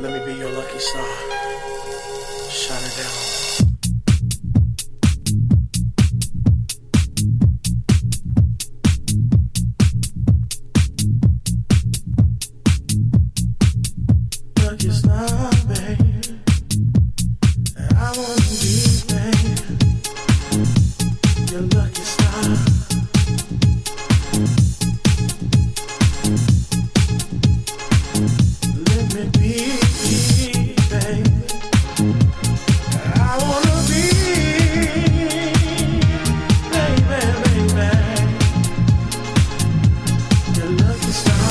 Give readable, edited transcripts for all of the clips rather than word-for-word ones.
Let me be your lucky star. Shine it down. Lucky star, babe. I wanna be, babe, your lucky star. Let me be, babe. I wanna be, baby, your lucky star.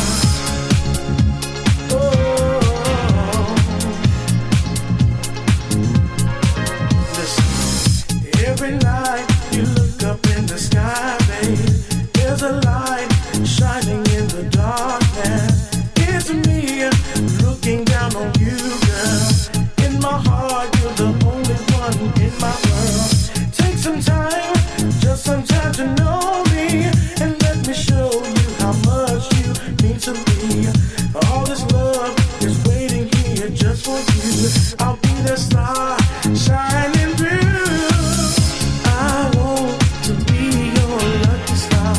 Every night you look up in the sky, babe, there's a light shining in the darkness. It's me looking down on you, girl. In my heart, you're the only one in my world. Take some time, just some time to know me, and let me show you how much you mean to me. All this love is waiting here just for you. I'll be the star shining through. I want to be your lucky star.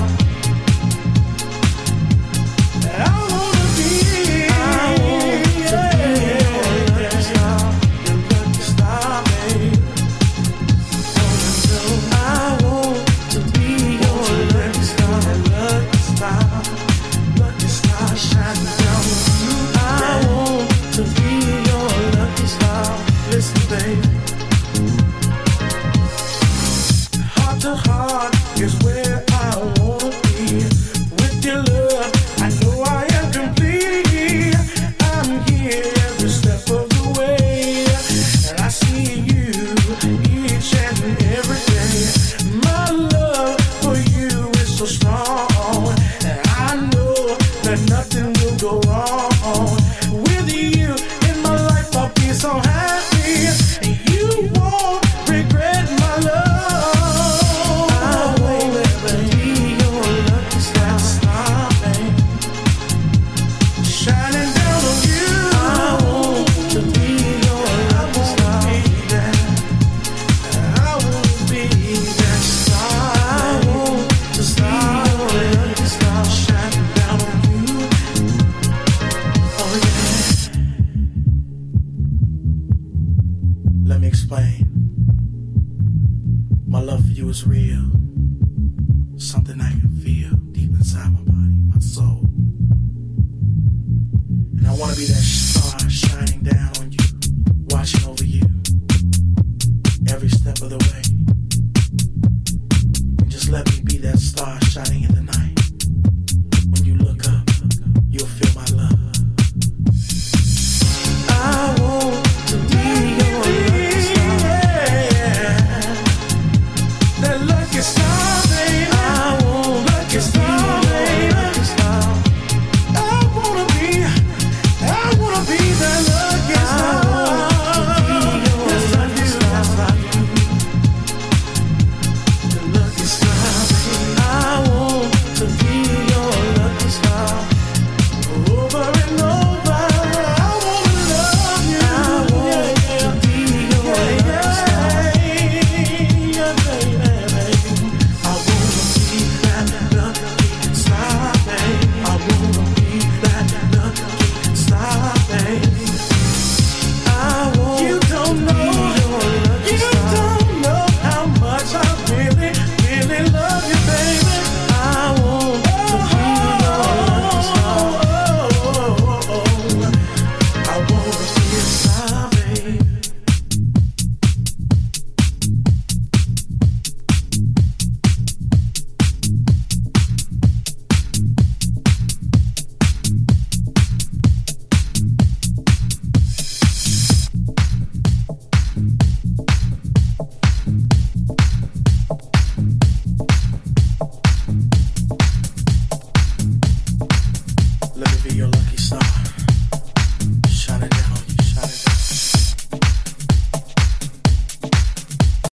I want to be your lucky star, babe. I want to be your lucky star, shining down on you. I want to be your lucky star. Listen, babe. Heart to heart is where I wanna be. With your love, I know I am complete. I'm here every step of the way, and I see you each and every day. My love for you is so strong, and I know that nothing will go wrong. With you in my life, I'll be so happy. You won't regret my love. Let me explain. My love for you is real. Something I can feel deep inside my body, my soul. And I want to be that star shining down on you, watching over you every step of the way. And just let me be that star shining in